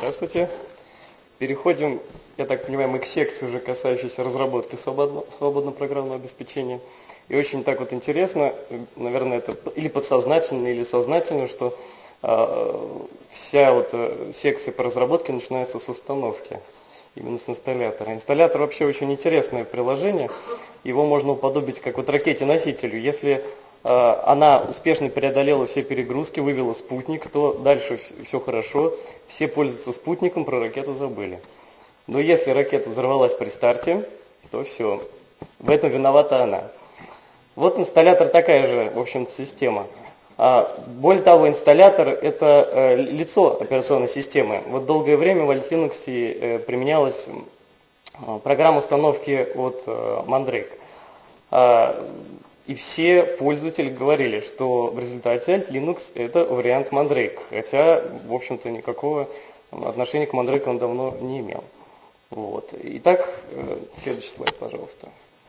Здравствуйте. Переходим, я так понимаю, мы к секции, уже касающейся разработки свободного программного обеспечения. И очень так вот интересно, наверное, это или подсознательно, или сознательно, что вся вот секция по разработке начинается с установки, именно с инсталлятора. Инсталлятор вообще очень интересное приложение. Его можно уподобить как вот ракете-носителю. Если она успешно преодолела все перегрузки, вывела спутник, то дальше все хорошо, все пользуются спутником, про ракету забыли. Но если ракета взорвалась при старте, то все, в этом виновата она. Вот инсталлятор такая же, в общем-то, система. Более того, инсталлятор – это лицо операционной системы. Вот долгое время в Alt Linux применялась программа установки от Mandrake. И все пользователи говорили, что в результате Alt Linux это вариант Mandrake, хотя, в общем-то, никакого отношения к Mandrake он давно не имел. Вот. Итак, следующий слайд, пожалуйста.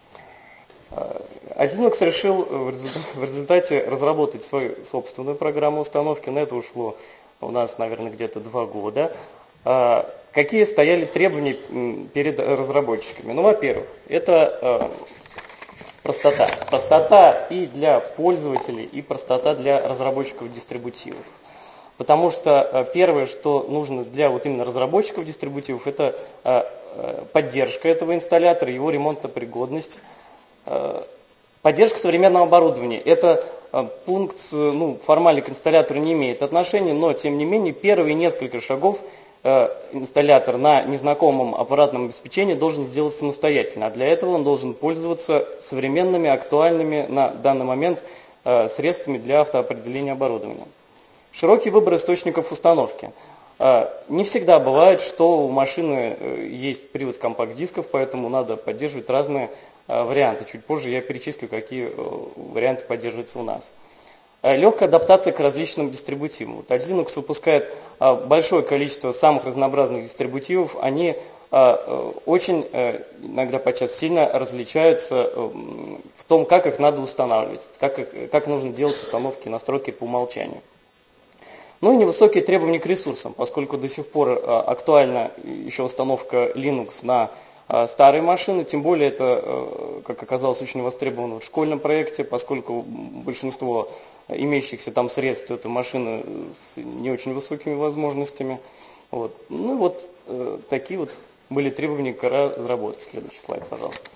Alt Linux решил в результате разработать свою собственную программу установки. На это ушло у нас, наверное, где-то 2 года. Какие стояли требования перед разработчиками? Ну, во-первых, это простота. Простота и для пользователей, и простота для разработчиков дистрибутивов. Потому что первое, что нужно для вот именно разработчиков дистрибутивов, это поддержка этого инсталлятора, его ремонтопригодность, поддержка современного оборудования. Это пункт, формально к инсталлятору не имеет отношения, но тем не менее первые несколько шагов инсталлятор на незнакомом аппаратном обеспечении должен сделать самостоятельно. А для этого он должен пользоваться современными, актуальными на данный момент средствами для автоопределения оборудования. Широкий выбор источников установки. Не всегда бывает, что у машины есть привод компакт-дисков, поэтому надо поддерживать разные варианты. Чуть позже я перечислю, какие варианты поддерживаются у нас. Легкая адаптация к различным дистрибутивам. Вот Alt Linux выпускает большое количество самых разнообразных дистрибутивов. Они очень, иногда подчас сильно различаются в том, как их надо устанавливать, как нужно делать установки и настройки по умолчанию. Ну и невысокие требования к ресурсам, поскольку до сих пор актуальна еще установка Linux на старые машины, тем более это, как оказалось, очень востребовано в школьном проекте, поскольку большинство имеющихся там средств это машины с не очень высокими возможностями. Вот. Ну вот такие вот были требования к разработке. Следующий слайд, пожалуйста.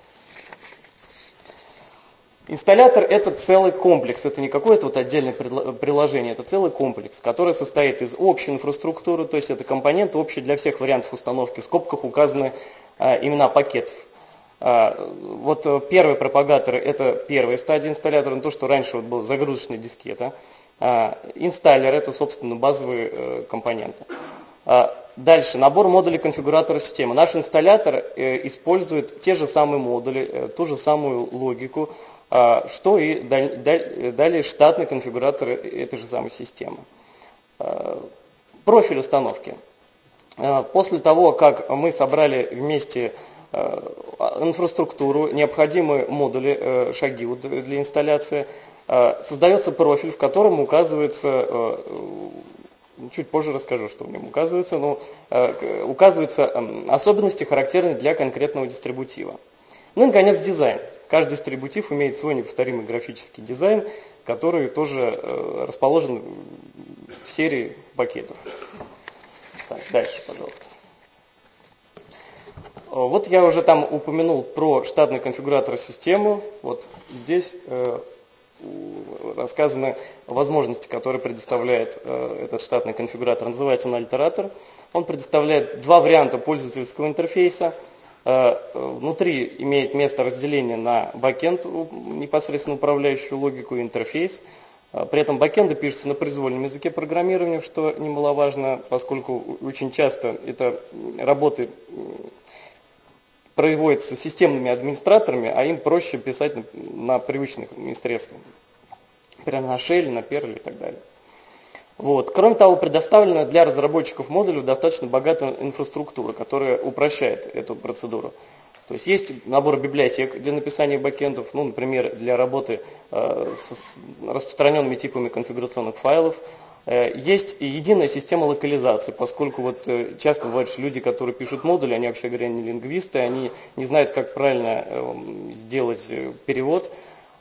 Инсталлятор – это целый комплекс, это не какое-то вот отдельное приложение, это целый комплекс, который состоит из общей инфраструктуры, то есть это компоненты общие для всех вариантов установки. В скобках указаны имена пакетов. Вот первые пропагаторы – это первая стадия инсталлятора, то, что раньше вот была загрузочная дискета. Инсталлер – это, собственно, базовые компоненты. Дальше, набор модулей конфигуратора системы. Наш инсталлятор использует те же самые модули, ту же самую логику, что и далее штатный конфигуратор этой же самой системы. Профиль установки. После того, как мы собрали вместе инфраструктуру, необходимые модули, шаги для инсталляции, создается профиль, в котором указывается, чуть позже расскажу, что в нем указывается, но указываются особенности, характерные для конкретного дистрибутива. Ну и, наконец, дизайн. Каждый дистрибутив имеет свой неповторимый графический дизайн, который тоже расположен в серии пакетов. Так, дальше, пожалуйста. Вот я уже там упомянул про штатный конфигуратор системы. Вот здесь рассказаны возможности, которые предоставляет этот штатный конфигуратор. Называется он Альтератор. Он предоставляет 2 варианта пользовательского интерфейса. Внутри имеет место разделение на бэкэнд, непосредственно управляющую логику, и интерфейс. При этом бэкэнды пишутся на произвольном языке программирования, что немаловажно, поскольку очень часто это работы производятся системными администраторами, а им проще писать на привычных средствах, например, на Shell, на Perl и так далее. Вот. Кроме того, предоставлена для разработчиков модулей достаточно богатая инфраструктура, которая упрощает эту процедуру. То есть набор библиотек для написания бэкэндов, например, для работы с распространенными типами конфигурационных файлов. Есть и единая система локализации, поскольку вот часто бывает, что люди, которые пишут модули, они, вообще говоря, не лингвисты, они не знают, как правильно сделать перевод,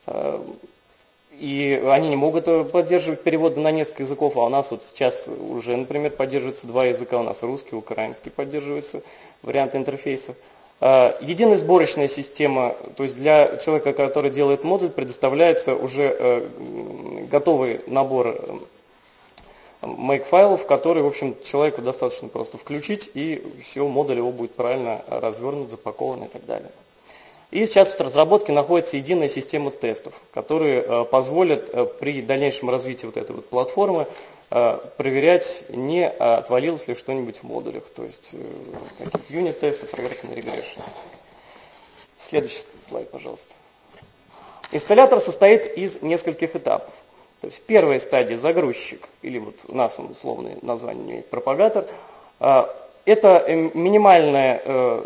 и они не могут поддерживать переводы на несколько языков, а у нас вот сейчас уже, например, поддерживается два языка, у нас русский, украинский поддерживается варианты интерфейсов. Единая сборочная система, то есть для человека, который делает модуль, предоставляется уже готовый набор make-файлов, которые, в общем, человеку достаточно просто включить, и все, модуль его будет правильно развернут, запакован и так далее. И сейчас в разработке находится единая система тестов, которые позволят при дальнейшем развитии вот этой вот платформы проверять, не отвалилось ли что-нибудь в модулях, то есть какие-то юнит-тесты, проверка на регрессию. Следующий слайд, пожалуйста. Инсталлятор состоит из нескольких этапов. То есть первая стадия — загрузчик, или вот у нас он условное название имеет, пропагатор. Это минимальная,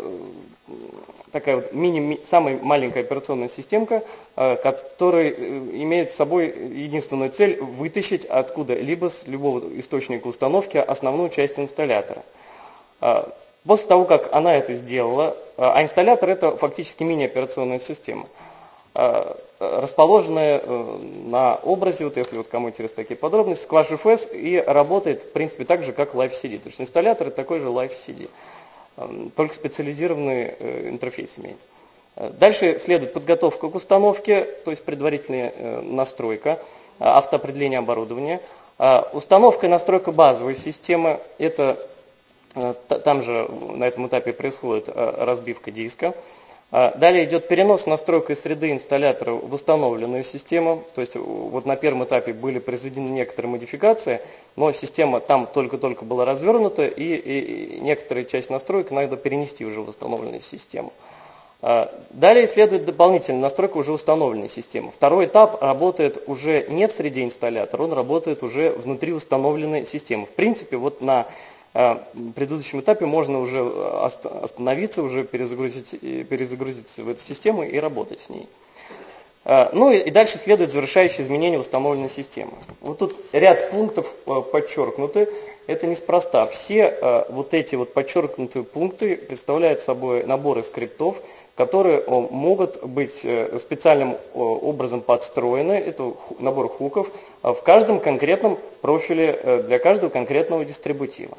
такая вот самая маленькая операционная системка, которая имеет с собой единственную цель — вытащить откуда-либо с любого источника установки основную часть инсталлятора. После того, как она это сделала, а инсталлятор — это фактически мини-операционная система, расположенная на образе, вот если вот кому интересны такие подробности, SquashFS, и работает, в принципе, так же, как Live-CD. То есть инсталлятор — это такой же Live-CD, только специализированный интерфейс имеет. Дальше следует подготовка к установке, то есть предварительная настройка, автоопределение оборудования. Установка и настройка базовой системы — это там же на этом этапе происходит разбивка диска. Далее идет перенос настройки среды инсталлятора в установленную систему. То есть вот на первом этапе были произведены некоторые модификации, но система там только-только была развернута, и некоторые часть настроек надо перенести уже в установленную систему. Далее следует дополнительная настройка уже установленной системы. Второй этап работает уже не в среде инсталлятора, он работает уже внутри установленной системы. В принципе, вот на предыдущем этапе можно уже остановиться, уже перезагрузиться в эту систему и работать с ней. Ну и дальше следует завершающее изменение установленной системы. Вот тут ряд пунктов подчеркнуты. Это неспроста. Все вот эти вот подчеркнутые пункты представляют собой наборы скриптов, которые могут быть специальным образом подстроены. Это набор хуков в каждом конкретном профиле для каждого конкретного дистрибутива.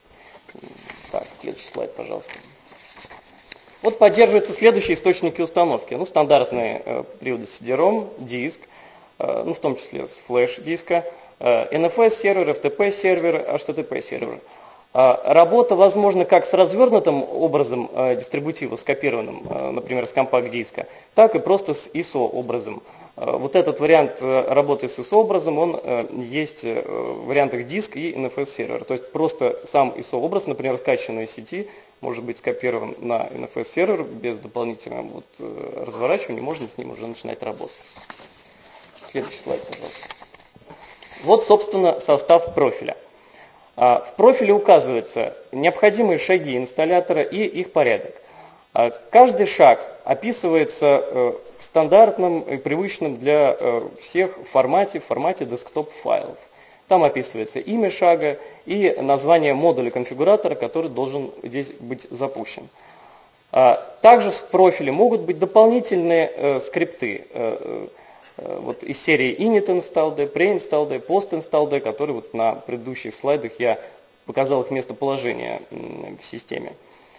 Так, следующий слайд, пожалуйста. Вот поддерживаются следующие источники установки. Ну, стандартные приводы CD-ROM, диск, ну, в том числе с флеш-диска, NFS-сервер, FTP-сервер, HTTP-сервер. Работа возможна как с развернутым образом дистрибутива, скопированным, например, с компакт-диска, так и просто с ISO-образом. Вот этот вариант работы с ISO-образом, он есть в вариантах диск и NFS-сервер. То есть просто сам ISO-образ, например, скачанный из сети, может быть скопирован на NFS-сервер без дополнительного разворачивания, можно с ним уже начинать работать. Следующий слайд, пожалуйста. Вот, собственно, состав профиля. В профиле указываются необходимые шаги инсталлятора и их порядок. Каждый шаг описывается в стандартном и привычном для всех формате десктоп-файлов. Там описывается имя шага и название модуля конфигуратора, который должен здесь быть запущен. Также в профиле могут быть дополнительные скрипты вот из серии init install d, pre-install d, post-install d, которые вот на предыдущих слайдах я показал их местоположение в системе.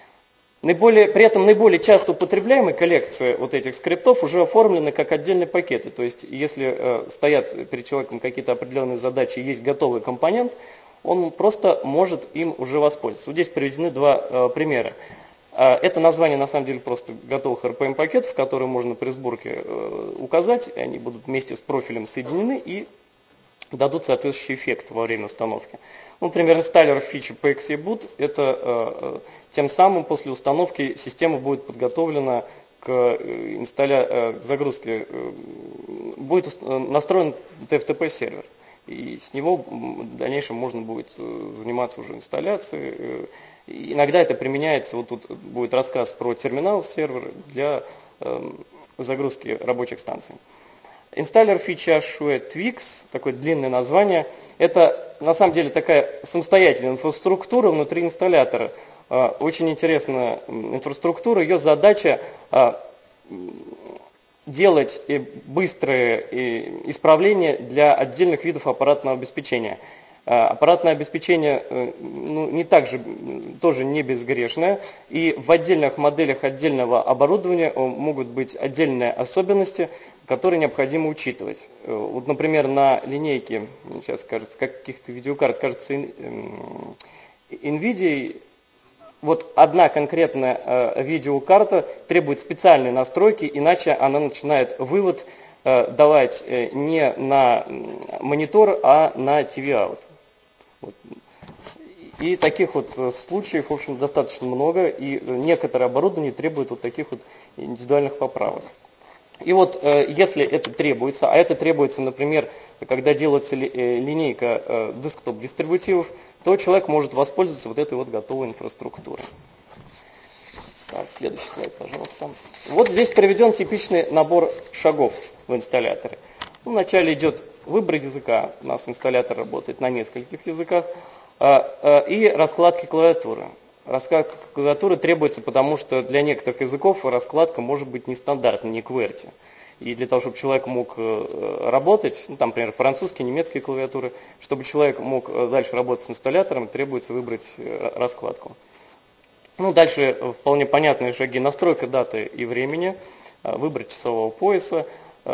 При этом наиболее часто употребляемые коллекции вот этих скриптов уже оформлены как отдельные пакеты. То есть, если стоят перед человеком какие-то определенные задачи и есть готовый компонент, он просто может им уже воспользоваться. Вот здесь приведены два примера. Это название на самом деле просто готовых RPM-пакетов, которые можно при сборке указать, они будут вместе с профилем соединены и дадут соответствующий эффект во время установки. Ну, например, инсталлер фичи PXE-boot, это тем самым после установки система будет подготовлена к загрузке, будет настроен TFTP-сервер. И с него в дальнейшем можно будет заниматься уже инсталляцией. Иногда это применяется, вот тут будет рассказ про терминал-сервер для загрузки рабочих станций. Инсталлер Feature Twix, такое длинное название, это на самом деле такая самостоятельная инфраструктура внутри инсталлятора. Очень интересная инфраструктура, ее задача делать быстрые исправления для отдельных видов аппаратного обеспечения. Аппаратное обеспечение не так же, тоже не безгрешное, и в отдельных моделях отдельного оборудования могут быть отдельные особенности, которые необходимо учитывать. Вот, например, на линейке, сейчас кажется, каких-то видеокарт, кажется, NVIDIA, вот одна конкретная видеокарта требует специальной настройки, иначе она начинает вывод давать не на монитор, а на TV-out. Вот. И таких вот случаев, в общем, достаточно много, и некоторое оборудование требует вот таких вот индивидуальных поправок. И вот если это требуется, а это требуется, например, когда делается линейка десктоп-дистрибутивов, то человек может воспользоваться вот этой вот готовой инфраструктурой. Так, следующий слайд, пожалуйста. Вот здесь приведен типичный набор шагов в инсталляторе. Вначале идет выбор языка, у нас инсталлятор работает на нескольких языках, и раскладки клавиатуры. Раскладка клавиатуры требуется, потому что для некоторых языков раскладка может быть нестандартной, не QWERTY. И для того, чтобы человек мог работать, там, например, французские, немецкие клавиатуры, чтобы человек мог дальше работать с инсталлятором, требуется выбрать раскладку. Ну, дальше вполне понятные шаги: настройка даты и времени, выбор часового пояса.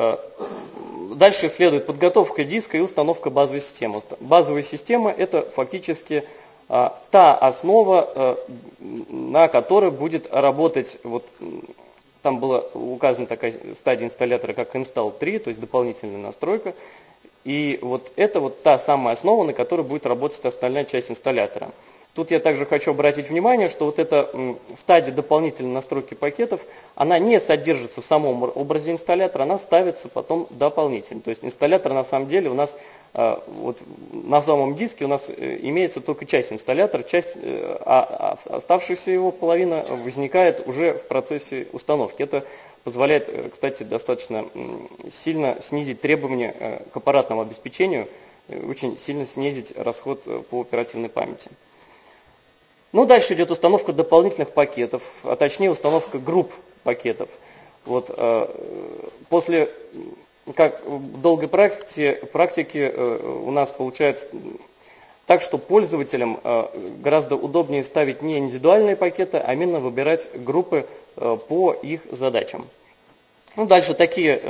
Дальше следует подготовка диска и установка базовой системы. Базовая система – это фактически та основа, на которой будет работать, вот там была указана такая стадия инсталлятора, как Install 3, то есть дополнительная настройка. И вот это вот та самая основа, на которой будет работать остальная часть инсталлятора. Тут я также хочу обратить внимание, что вот эта стадия дополнительной настройки пакетов, она не содержится в самом образе инсталлятора, она ставится потом дополнительно. То есть инсталлятор на самом деле у нас, вот на самом диске у нас имеется только часть инсталлятора, а оставшаяся его половина возникает уже в процессе установки. Это позволяет, кстати, достаточно сильно снизить требования к аппаратному обеспечению, очень сильно снизить расход по оперативной памяти. Ну, дальше идет установка дополнительных пакетов, а точнее установка групп пакетов. Вот, после долгой практики у нас получается так, что пользователям гораздо удобнее ставить не индивидуальные пакеты, а именно выбирать группы по их задачам. Ну, дальше такие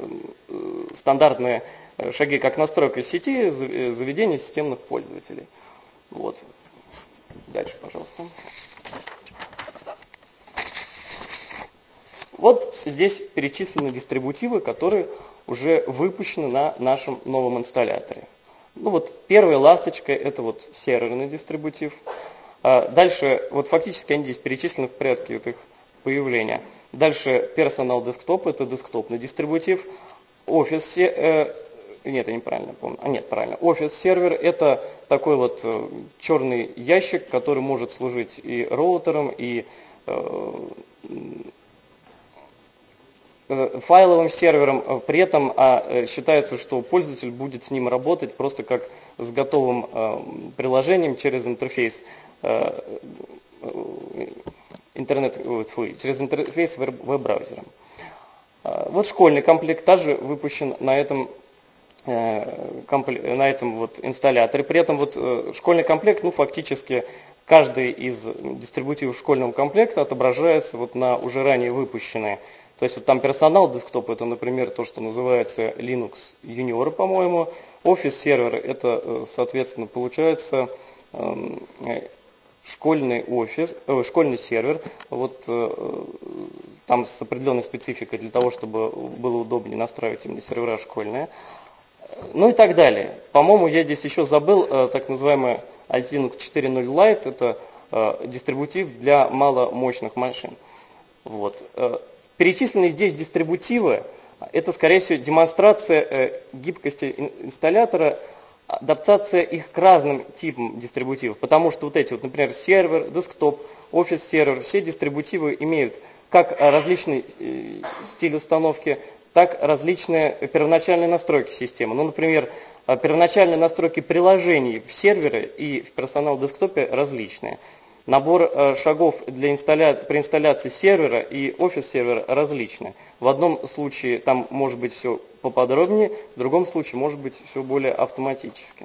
стандартные шаги, как настройка сети, заведение системных пользователей. Вот. Дальше, пожалуйста. Вот здесь перечислены дистрибутивы, которые уже выпущены на нашем новом инсталляторе. Ну вот первая ласточка — это вот серверный дистрибутив. Дальше, вот фактически они здесь перечислены в порядке вот их появления. Дальше Personal Desktop — это десктопный дистрибутив. Office, нет, я неправильно помню. Нет, правильно. Office сервер — это такой вот черный ящик, который может служить и роутером, и файловым сервером. При этом считается, что пользователь будет с ним работать просто как с готовым приложением через интерфейс через интерфейс веб-браузера. Вот школьный комплект также выпущен на этом вот инсталляторе. При этом вот школьный комплект, ну, фактически каждый из дистрибутивов школьного комплекта отображается вот на уже ранее выпущенные. То есть вот там персонал десктоп — это, например, то, что называется Linux Junior, по-моему. Office сервер — это, соответственно, получается школьный сервер. Вот там с определенной спецификой для того, чтобы было удобнее настраивать именно сервера школьные. Ну и так далее. По-моему, я здесь еще забыл так называемый Linux 4.0 Lite. Это дистрибутив для маломощных машин. Вот. Перечисленные здесь дистрибутивы — это, скорее всего, демонстрация гибкости инсталлятора, адаптация их к разным типам дистрибутивов. Потому что вот эти вот, например, сервер, десктоп, офис сервер, все дистрибутивы имеют как различный стиль установки, так различные первоначальные настройки системы. Ну, например, первоначальные настройки приложений в сервере и в персонал десктопе различные. Набор шагов при инсталляции сервера и офис-сервера различны. В одном случае там может быть все поподробнее, в другом случае может быть все более автоматически.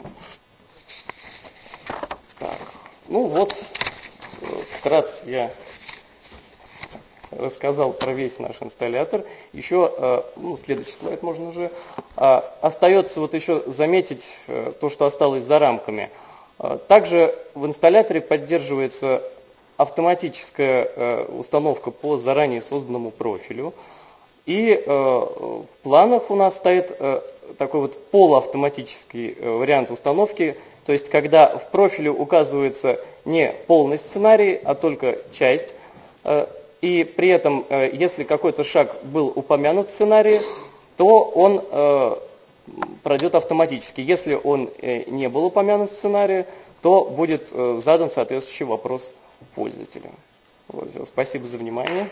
Так. Ну вот, вкратце я рассказал про весь наш инсталлятор. Еще, следующий слайд можно уже. Остается вот еще заметить то, что осталось за рамками. Также в инсталляторе поддерживается автоматическая установка по заранее созданному профилю. И в планах у нас стоит такой вот полуавтоматический вариант установки. То есть, когда в профиле указывается не полный сценарий, а только часть. И при этом, если какой-то шаг был упомянут в сценарии, то он пройдет автоматически. Если он не был упомянут в сценарии, то будет задан соответствующий вопрос пользователю. Вот, спасибо за внимание.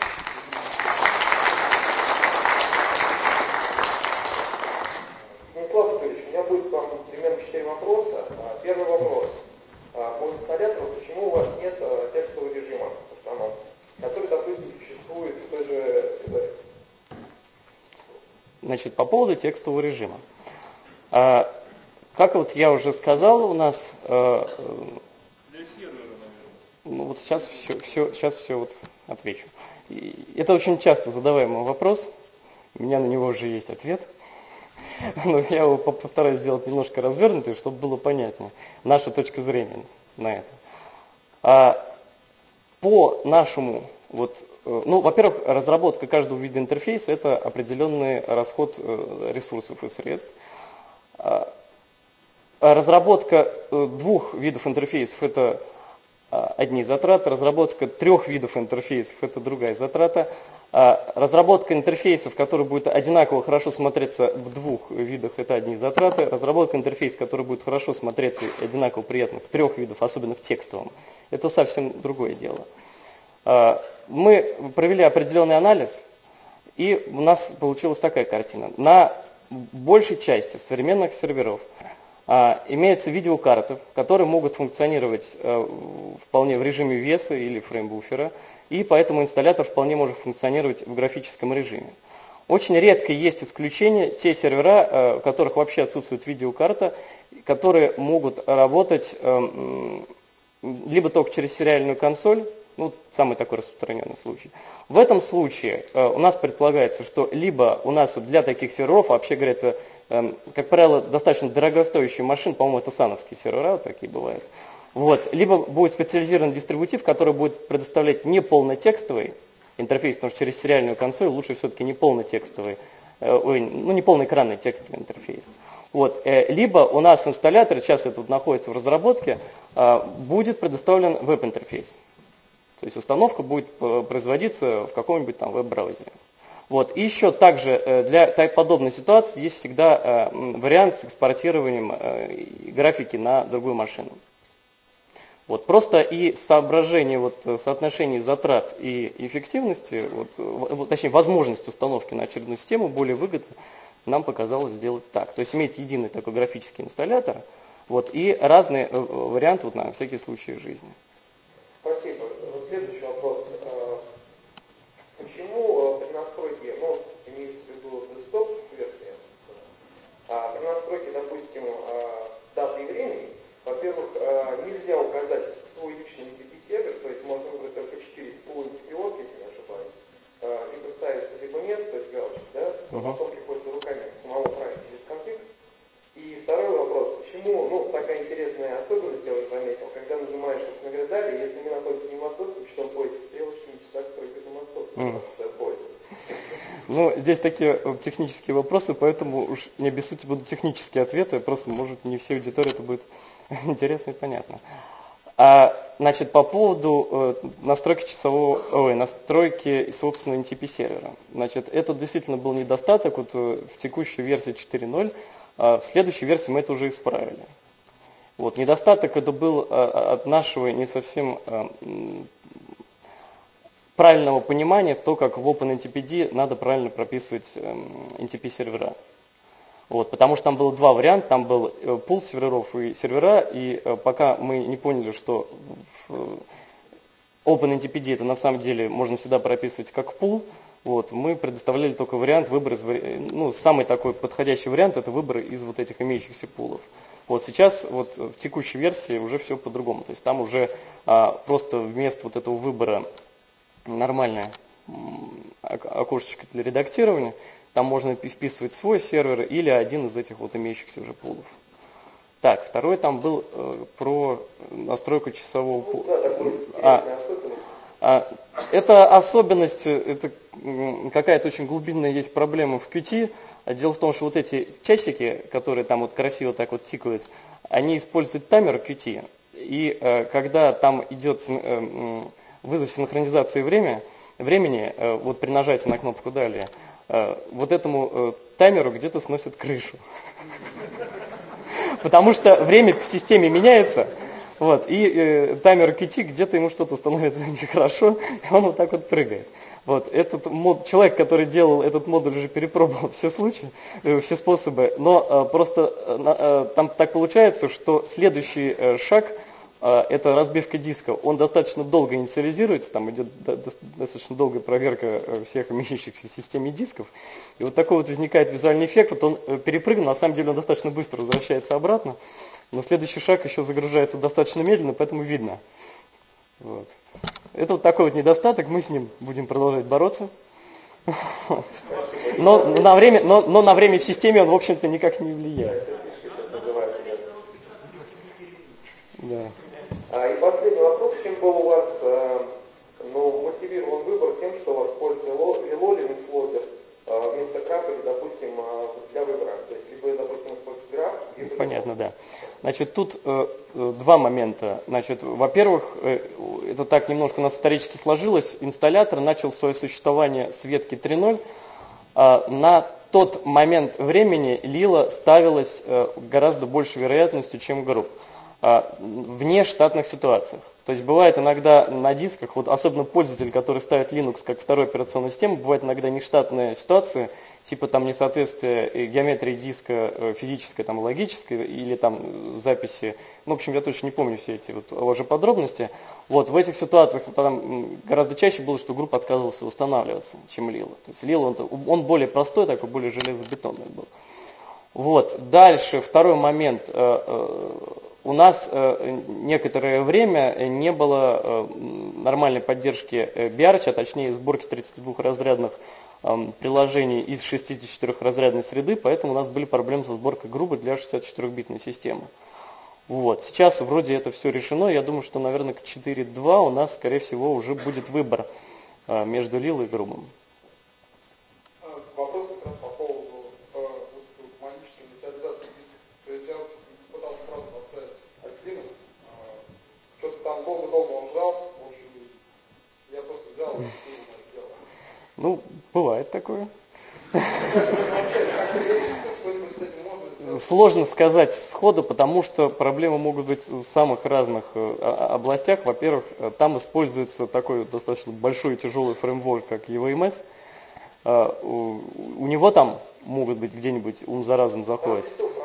Станислав Анатольевич, у меня будет к вам примерно 4 вопроса. Первый вопрос. По инсталлятору, почему у вас нет текстового режима установки, который, допустим, существует в той же... Значит, по поводу текстового режима. Как вот я уже сказал, у нас... вот сейчас все вот отвечу. Это очень часто задаваемый вопрос. У меня на него уже есть ответ. Но я его постараюсь сделать немножко развернутый, чтобы было понятнее. Наша точка зрения на это. По нашему, во-первых, разработка каждого вида интерфейса – это определенный расход ресурсов и средств. Разработка двух видов интерфейсов – это одни затраты, разработка трех видов интерфейсов – это другая затрата. Разработка интерфейсов, который будет одинаково хорошо смотреться в двух видах, это одни затраты. Разработка интерфейса, который будет хорошо смотреться и одинаково приятно в трех видах, особенно в текстовом, это совсем другое дело. Мы провели определенный анализ, и у нас получилась такая картина. На большей части современных серверов имеются видеокарты, которые могут функционировать вполне в режиме веса или фреймбуфера, и поэтому инсталлятор вполне может функционировать в графическом режиме. Очень редко есть исключения, те сервера, у которых вообще отсутствует видеокарта, которые могут работать либо только через сериальную консоль, самый такой распространенный случай. В этом случае у нас предполагается, что либо у нас для таких серверов, вообще говоря, это, как правило, достаточно дорогостоящие машины, по-моему, это сановские сервера, вот такие бывают. Либо будет специализированный дистрибутив, который будет предоставлять не полнотекстовый интерфейс, потому что через сериальную консоль лучше все-таки не полнотекстовый, не полноэкранный текстовый интерфейс. Либо у нас в инсталляторе, сейчас это находится в разработке, будет предоставлен веб-интерфейс. То есть установка будет производиться в каком-нибудь там веб-браузере. И еще также для подобной ситуации есть всегда вариант с экспортированием графики на другую машину. Просто и соображение соотношения затрат и эффективности, точнее возможность установки на очередную систему более выгодно нам показалось сделать так. То есть иметь единый такой графический инсталлятор и разные варианты на всякий случай жизни. Спасибо. Следующий вопрос. Почему при настройке, имеется в виду десктоп-версия, при настройке, допустим, даты и времени, во-первых, нельзя указать свой личный NTP-сервер, то есть можно выбрать только 4 свой NTP-орг, если не ошибаюсь, либо ставится, либо нет, то есть галочка, да, потом приходится руками самого править через конфиг. И второй вопрос, почему, такая интересная особенность, я уже заметил, когда нажимаешь наградали, если мы находимся не в московском часовом поясе, стрелочки на часах прыгают на московском поясе. Здесь такие технические вопросы, поэтому уж не обессудьте, будут технические ответы, просто, может, не всей аудитории это будет интересно и понятно. Значит, по поводу настройки настройки собственного NTP-сервера. Значит, это действительно был недостаток в текущей версии 4.0. В следующей версии мы это уже исправили. Недостаток это был от нашего не совсем правильного понимания в то, как в OpenNTPD надо правильно прописывать NTP-сервера. Вот, потому что там было два варианта, там был пул серверов и сервера, и пока мы не поняли, что в OpenNTPD это на самом деле можно всегда прописывать как пул, вот, мы предоставляли только вариант выбора, ну, самый такой подходящий вариант это выбор из вот этих имеющихся пулов. Вот сейчас, вот в текущей версии уже все по-другому, то есть там уже просто вместо вот этого выбора нормальное окошечко для редактирования, там можно вписывать свой сервер или один из этих вот имеющихся уже пулов. Так, второй там был про настройку часового пула. Это особенность, это какая-то очень глубинная есть проблема в Qt. Дело в том, что вот эти часики, которые там вот красиво так вот тикают, они используют таймер Qt. И когда там идет вызов синхронизации времени, вот при нажатии на кнопку «Далее», вот этому таймеру где-то сносит крышу. Потому что время в системе меняется, вот, и таймер Qt где-то ему что-то становится нехорошо, и он вот так вот прыгает. Вот, человек, который делал этот модуль, уже перепробовал все случаи, все способы, но просто там так получается, что следующий шаг это разбивка диска, он достаточно долго инициализируется, там идет достаточно долгая проверка всех имеющихся в системе дисков, и вот такой вот возникает визуальный эффект, вот он перепрыгнул, на самом деле он достаточно быстро возвращается обратно, но следующий шаг еще загружается достаточно медленно, поэтому видно. Вот. Это вот такой вот недостаток, мы с ним будем продолжать бороться. Но на время в системе он, в общем-то, никак не влияет. Да. И последний вопрос, чем был у вас мотивирован выбор тем, что у вас используется Lolly флотер вместо графа или, допустим, для выбора. То есть, либо, допустим, используете граф, либо... Понятно, да. Значит, тут два момента. Значит, во-первых, это так немножко у нас исторически сложилось, инсталлятор начал свое существование с ветки 3.0. На тот момент времени Lilo ставилась гораздо большей вероятностью, чем групп. В нештатных ситуациях. То есть бывает иногда на дисках, вот особенно пользователь, который ставит Linux как вторую операционную систему, бывает иногда нештатные ситуации, типа там несоответствие геометрии диска физической, там, логической, или там записи, ну, в общем, я точно не помню все эти вот уже подробности. Вот, в этих ситуациях там гораздо чаще было, что группа отказывалась устанавливаться, чем Lilo. То есть Lilo, он более простой, такой, более железобетонный был. Вот, дальше, второй момент. У нас некоторое время не было нормальной поддержки BRC, а точнее сборки 32-разрядных приложений из 64-разрядной среды, поэтому у нас были проблемы со сборкой группы для 64-битной системы. Вот. Сейчас вроде это все решено, я думаю, что, наверное, к 4.2 у нас, скорее всего, уже будет выбор между Lilo и грубым. Вопрос как раз по поводу магической инициализации диска. То есть я пытался, правда, поставить Альфину, что-то там долго-долго он ждал, в общем, я просто взял и сделал. Ну, бывает такое. Сложно сказать сходу, потому что проблемы могут быть в самых разных областях. Во-первых, там используется такой достаточно большой и тяжелый фреймворк, как EVMS. У него там могут быть где-нибудь ум за разум заходит.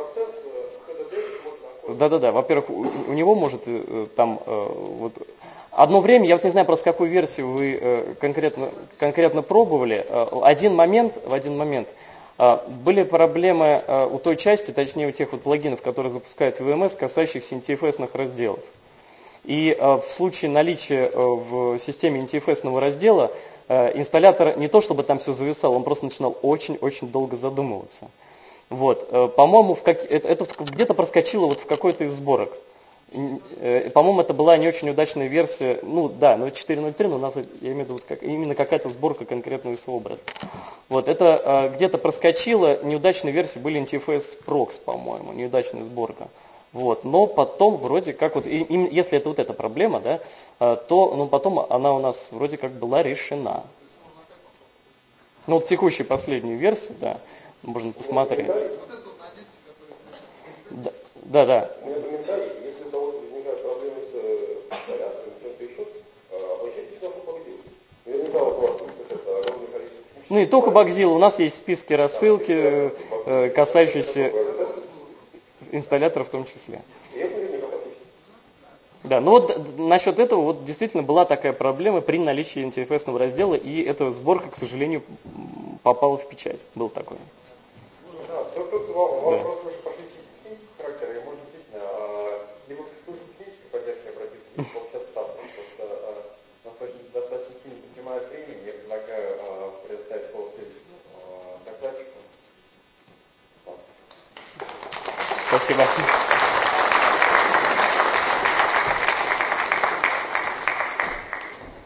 Да-да-да, во-первых, у него может там вот... Одно время, я вот не знаю просто, какую версию вы конкретно пробовали, в один момент были проблемы у той части, точнее у тех вот плагинов, которые запускают VMS, касающихся NTFS-ных разделов. И в случае наличия в системе NTFS-ного раздела, инсталлятор не то чтобы там все зависал, он просто начинал очень-очень долго задумываться. Вот, по-моему, это где-то проскочило вот в какой-то из сборок. По-моему, это была не очень удачная версия, ну да, но 4.0.3, но у нас, я имею в виду, вот именно какая-то сборка конкретного образа. Вот, это где-то проскочило, неудачные версии были NTFS Prox, по-моему, неудачная сборка. Вот, но потом вроде как, вот, если это вот эта проблема, да, то ну, потом она у нас вроде как была решена. Ну вот текущая последняя версия, да, можно посмотреть. Да. Если у кого-то возникают проблемы с инсталляцией, чем-то еще, обращайтесь к нашему победителю. Ну и только Багзил, у нас есть списки рассылки, касающиеся инсталляторов в том числе. Да, ну вот насчет этого вот действительно была такая проблема при наличии NTFS-ного раздела, и эта сборка, к сожалению, попала в печать. Был такой. Да, тут вопрос уже пошли технического характера, и может действительно либо к службе технической поддержки обратиться, либо получаться там, потому что нас достаточно сильно занимает времени, я предлагаю предоставить слово следующему докладчику. Спасибо.